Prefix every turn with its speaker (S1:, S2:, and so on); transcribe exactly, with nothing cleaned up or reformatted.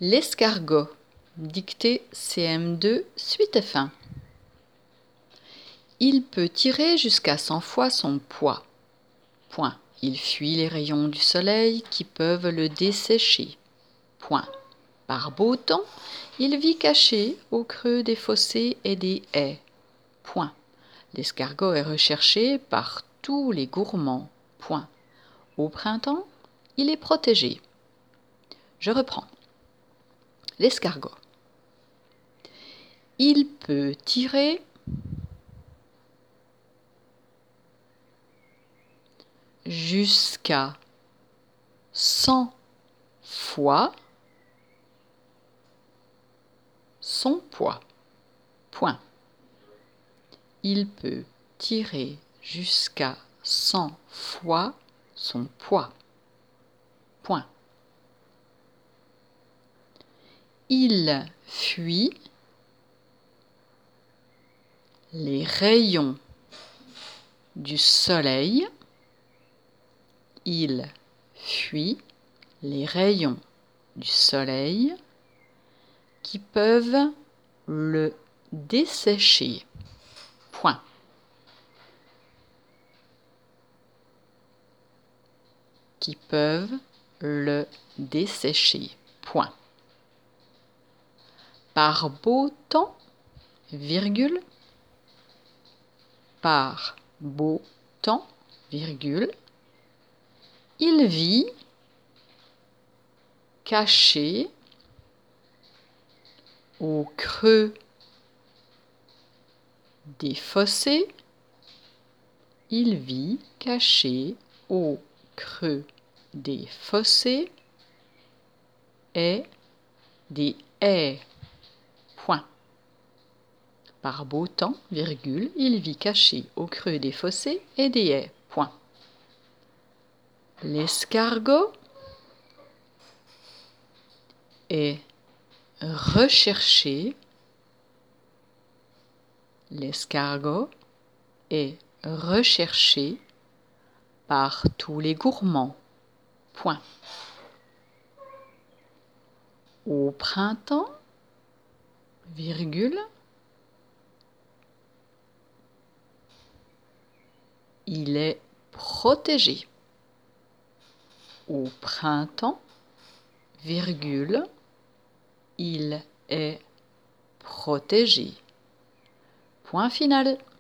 S1: L'escargot, dictée C M deux, suite F un. Il peut tirer jusqu'à cent fois son poids. Point. Il fuit les rayons du soleil qui peuvent le dessécher. Point. Par beau temps, il vit caché au creux des fossés et des haies. Point. L'escargot est recherché par tous les gourmands. Point. Au printemps, il est protégé. Je reprends. L'escargot. Il peut tirer jusqu'à cent fois son poids. Point. Il peut tirer jusqu'à cent fois son poids. Point. Il fuit les rayons du soleil. Il fuit les rayons du soleil qui peuvent le dessécher. Point. Qui peuvent le dessécher. Point. Par beau temps, virgule, par beau temps, virgule, il vit caché au creux des fossés. Il vit caché au creux des fossés et des haies. Point. Par beau temps, virgule, il vit caché au creux des fossés et des haies. Point. L'escargot est recherché. L'escargot est recherché par tous les gourmands. Point. Au printemps, virgule, il est protégé. Au printemps, virgule, il est protégé. Point final.